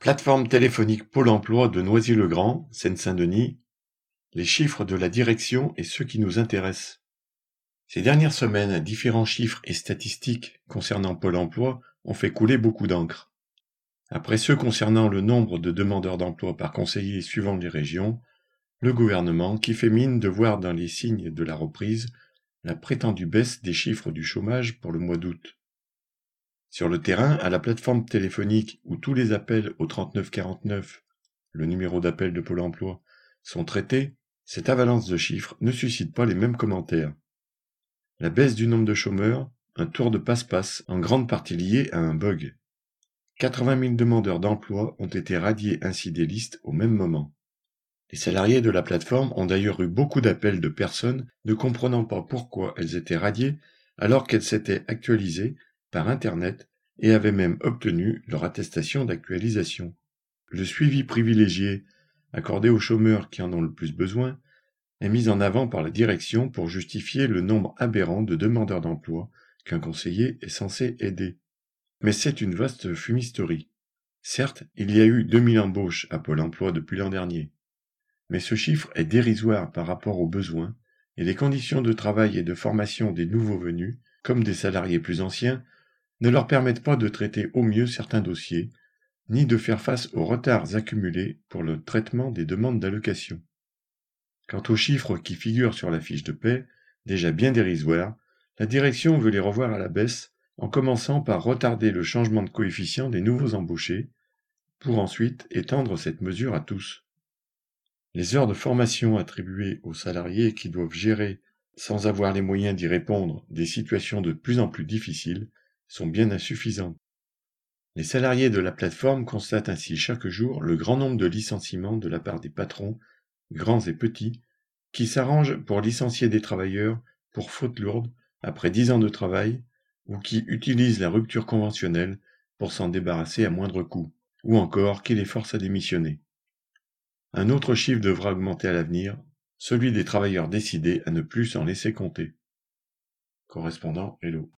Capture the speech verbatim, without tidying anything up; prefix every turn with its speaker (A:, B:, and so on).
A: Plateforme téléphonique Pôle emploi de Noisy-le-Grand, Seine-Saint-Denis, les chiffres de la direction et ceux qui nous intéressent. Ces dernières semaines, différents chiffres et statistiques concernant Pôle emploi ont fait couler beaucoup d'encre. Après ceux concernant le nombre de demandeurs d'emploi par conseiller suivant les régions, le gouvernement qui fait mine de voir dans les signes de la reprise la prétendue baisse des chiffres du chômage pour le mois d'août. Sur le terrain, à la plateforme téléphonique où tous les appels au trente-neuf quarante-neuf, le numéro d'appel de Pôle emploi, sont traités, cette avalanche de chiffres ne suscite pas les mêmes commentaires. La baisse du nombre de chômeurs, un tour de passe-passe en grande partie lié à un bug. quatre-vingt mille demandeurs d'emploi ont été radiés ainsi des listes au même moment. Les salariés de la plateforme ont d'ailleurs eu beaucoup d'appels de personnes ne comprenant pas pourquoi elles étaient radiées alors qu'elles s'étaient actualisées par Internet et avaient même obtenu leur attestation d'actualisation. Le suivi privilégié, accordé aux chômeurs qui en ont le plus besoin, est mis en avant par la direction pour justifier le nombre aberrant de demandeurs d'emploi qu'un conseiller est censé aider. Mais c'est une vaste fumisterie. Certes, il y a eu deux mille embauches à Pôle emploi depuis l'an dernier, mais ce chiffre est dérisoire par rapport aux besoins et les conditions de travail et de formation des nouveaux venus, comme des salariés plus anciens, ne leur permettent pas de traiter au mieux certains dossiers, ni de faire face aux retards accumulés pour le traitement des demandes d'allocation. Quant aux chiffres qui figurent sur la fiche de paie, déjà bien dérisoires, la direction veut les revoir à la baisse en commençant par retarder le changement de coefficient des nouveaux embauchés, pour ensuite étendre cette mesure à tous. Les heures de formation attribuées aux salariés qui doivent gérer, sans avoir les moyens d'y répondre, des situations de plus en plus difficiles, sont bien insuffisantes. Les salariés de la plateforme constatent ainsi chaque jour le grand nombre de licenciements de la part des patrons, grands et petits, qui s'arrangent pour licencier des travailleurs pour faute lourde après dix ans de travail ou qui utilisent la rupture conventionnelle pour s'en débarrasser à moindre coût, ou encore qui les forcent à démissionner. Un autre chiffre devra augmenter à l'avenir, celui des travailleurs décidés à ne plus s'en laisser compter. Correspondant Hello.